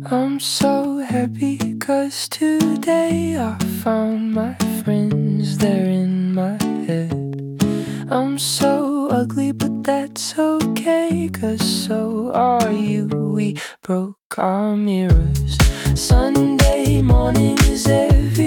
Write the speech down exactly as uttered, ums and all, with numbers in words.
I'm so happy 'cause today I found my friends, they're in my head. I'm so ugly but that's okay, 'cause so are you. We broke our mirrors. Sunday mornings every